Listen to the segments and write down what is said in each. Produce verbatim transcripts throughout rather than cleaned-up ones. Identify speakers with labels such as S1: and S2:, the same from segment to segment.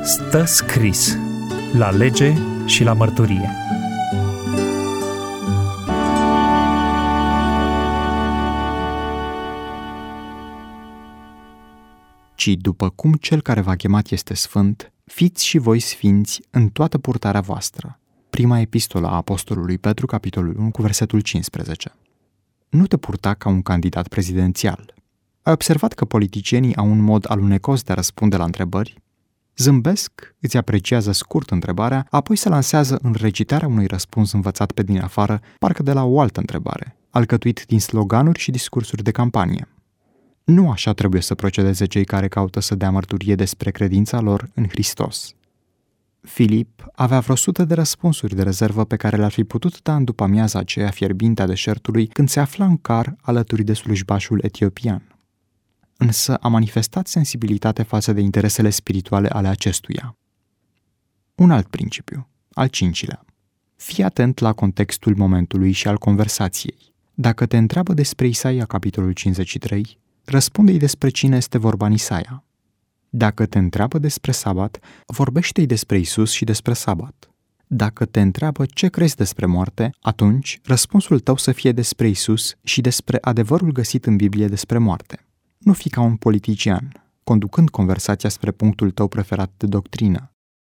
S1: Stă scris la lege și la mărturie.
S2: Ci după cum cel care v-a chemat este sfânt, fiți și voi sfinți în toată purtarea voastră. Prima epistolă a apostolului Petru, capitolul unu, cu versetul cincisprezece. Nu te purta ca un candidat prezidențial. Ai observat că politicienii au un mod alunecos de a răspunde la întrebări? Zâmbesc, îți apreciază scurt întrebarea, apoi se lansează în recitarea unui răspuns învățat pe din afară, parcă de la o altă întrebare, alcătuit din sloganuri și discursuri de campanie. Nu așa trebuie să procedeze cei care caută să dea mărturie despre credința lor în Hristos. Filip avea vreo sută de răspunsuri de rezervă pe care le-ar fi putut da în după-amiaza aceea fierbinte a deșertului când se afla în car alături de slujbașul etiopian. Însă a manifestat sensibilitate față de interesele spirituale ale acestuia. Un alt principiu, al cincilea. Fii atent la contextul momentului și al conversației. Dacă te întreabă despre Isaia, capitolul cincizeci și trei, răspunde-i despre cine este vorba în Isaia. Dacă te întreabă despre sabat, vorbește-i despre Isus și despre sabat. Dacă te întreabă ce crezi despre moarte, atunci răspunsul tău să fie despre Isus și despre adevărul găsit în Biblie despre moarte. Nu fi ca un politician, conducând conversația spre punctul tău preferat de doctrină.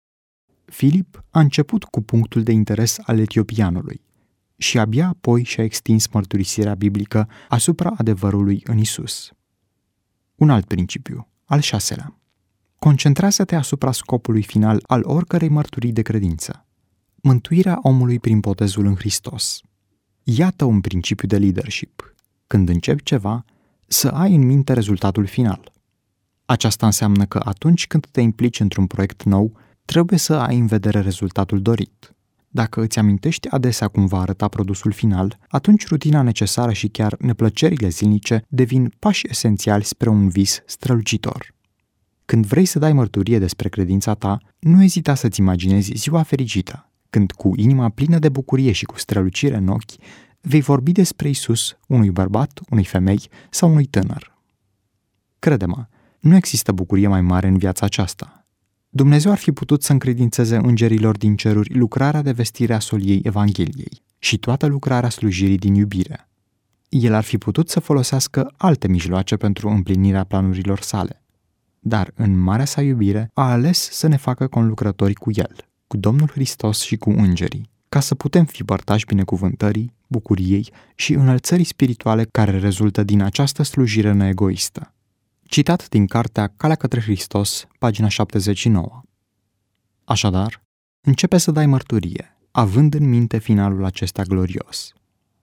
S2: Filip a început cu punctul de interes al etiopianului și abia apoi și-a extins mărturisirea biblică asupra adevărului în Isus. Un alt principiu, al șaselea. Concentrează-te asupra scopului final al oricărei mărturii de credință. Mântuirea omului prin botezul în Hristos. Iată un principiu de leadership. Când începi ceva, să ai în minte rezultatul final. Aceasta înseamnă că atunci când te implici într-un proiect nou, trebuie să ai în vedere rezultatul dorit. Dacă îți amintești adesea cum va arăta produsul final, atunci rutina necesară și chiar neplăcerile zilnice devin pași esențiali spre un vis strălucitor. Când vrei să dai mărturie despre credința ta, nu ezita să-ți imaginezi ziua fericită, când cu inima plină de bucurie și cu strălucire în ochi, vei vorbi despre Isus unui bărbat, unei femei sau unui tânăr. Crede-mă, nu există bucurie mai mare în viața aceasta. Dumnezeu ar fi putut să încredințeze îngerilor din ceruri lucrarea de vestire a soliei Evangheliei și toată lucrarea slujirii din iubire. El ar fi putut să folosească alte mijloace pentru împlinirea planurilor sale. Dar în marea sa iubire a ales să ne facă conlucrători cu El, cu Domnul Hristos și cu îngerii, ca să putem fi părtași binecuvântării, bucuriei și înălțării spirituale care rezultă din această slujire neegoistă. Citat din cartea Calea către Hristos, pagina șaptezeci și nouă. Așadar, începe să dai mărturie, având în minte finalul acesta glorios.